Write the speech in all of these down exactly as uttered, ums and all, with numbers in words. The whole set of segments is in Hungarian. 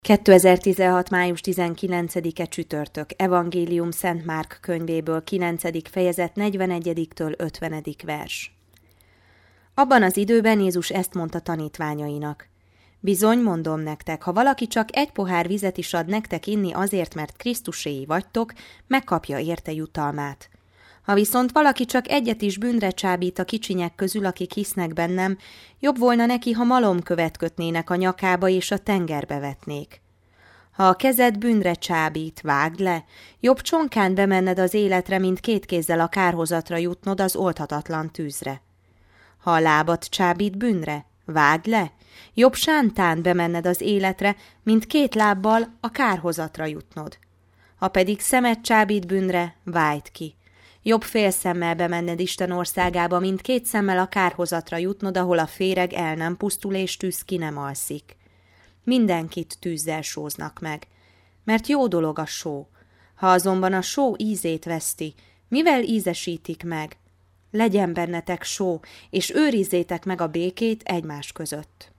kétezer-tizenhat. május tizenkilencedike csütörtök, Evangélium Szent Márk könyvéből, kilencedik fejezet, negyvenegyedik-től ötvenedik vers. Abban az időben Jézus ezt mondta tanítványainak: Bizony, mondom nektek, ha valaki csak egy pohár vizet is ad nektek inni azért, mert Krisztuséi vagytok, megkapja érte jutalmát. Ha viszont valaki csak egyet is bűnre csábít a kicsinyek közül, akik hisznek bennem, jobb volna neki, ha malomkövet kötnének a nyakába és a tengerbe vetnék. Ha a kezed bűnre csábít, vágd le, jobb csonkán bemenned az életre, mint két kézzel a kárhozatra jutnod az oldhatatlan tűzre. Ha a lábad csábít bűnre, vágd le, jobb sántán bemenned az életre, mint két lábbal a kárhozatra jutnod. Ha pedig szemed csábít bűnre, vágd ki. Jobb fél szemmel bemenned Isten országába, mint két szemmel a kárhozatra jutnod, ahol a féreg el nem pusztul és tűz ki nem alszik. Mindenkit tűzzel sóznak meg, mert jó dolog a só. Ha azonban a só ízét veszti, mivel ízesítik meg? Legyen bennetek só, és őrizzétek meg a békét egymás között.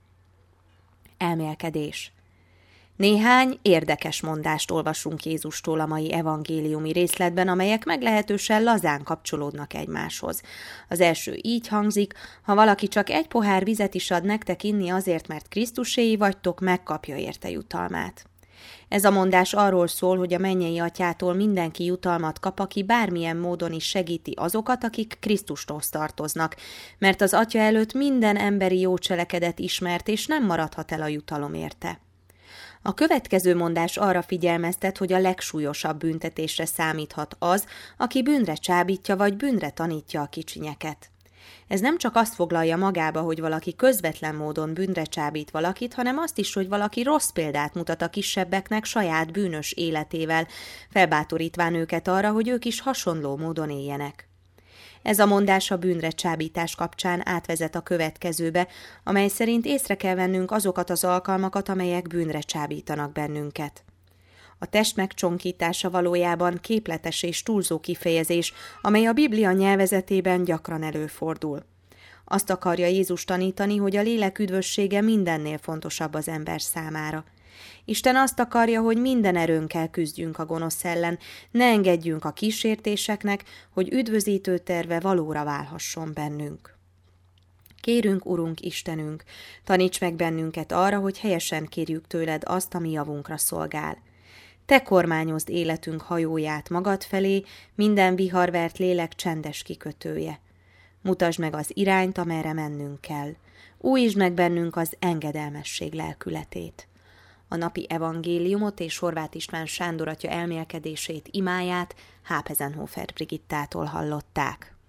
Elmélkedés. Néhány érdekes mondást olvasunk Jézustól a mai evangéliumi részletben, amelyek meglehetősen lazán kapcsolódnak egymáshoz. Az első így hangzik: ha valaki csak egy pohár vizet is ad nektek inni azért, mert Krisztuséi vagytok, megkapja érte jutalmát. Ez a mondás arról szól, hogy a mennyei atyától mindenki jutalmat kap, aki bármilyen módon is segíti azokat, akik Krisztushoz tartoznak, mert az atya előtt minden emberi jó cselekedet ismert, és nem maradhat el a jutalom érte. A következő mondás arra figyelmeztet, hogy a legsúlyosabb büntetésre számíthat az, aki bűnre csábítja vagy bűnre tanítja a kicsinyeket. Ez nem csak azt foglalja magába, hogy valaki közvetlen módon bűnre csábít valakit, hanem azt is, hogy valaki rossz példát mutat a kisebbeknek saját bűnös életével, felbátorítván őket arra, hogy ők is hasonló módon éljenek. Ez a mondás a bűnre csábítás kapcsán átvezet a következőbe, amely szerint észre kell vennünk azokat az alkalmakat, amelyek bűnre csábítanak bennünket. A test megcsonkítása valójában képletes és túlzó kifejezés, amely a Biblia nyelvezetében gyakran előfordul. Azt akarja Jézus tanítani, hogy a lélek üdvössége mindennél fontosabb az ember számára. Isten azt akarja, hogy minden erőnkkel küzdjünk a gonosz ellen, ne engedjünk a kísértéseknek, hogy üdvözítő terve valóra válhasson bennünk. Kérünk, Urunk Istenünk, taníts meg bennünket arra, hogy helyesen kérjük tőled azt, ami javunkra szolgál. Te kormányozd életünk hajóját magad felé, minden viharvert lélek csendes kikötője. Mutasd meg az irányt, amerre mennünk kell. Újítsd meg bennünk az engedelmesség lelkületét. A napi evangéliumot és Horváth István Sándor atya elmélkedését, imáját Hápezenhofer Brigittától hallották.